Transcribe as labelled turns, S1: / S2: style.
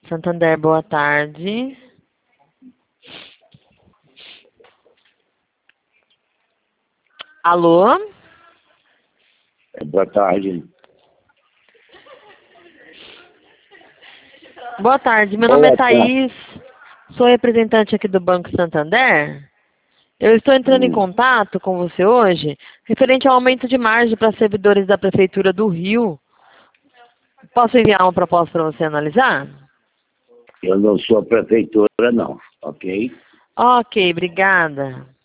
S1: Santander, boa tarde. Alô?
S2: Boa tarde.
S1: Boa tarde, meu nome é Thaís, sou representante aqui do Banco Santander. Eu estou entrando em contato com você hoje, referente ao aumento de margem para servidores da Prefeitura do Rio. Posso enviar uma proposta para você analisar?
S2: Eu não sou a prefeitura, não, ok?
S1: Ok, obrigada.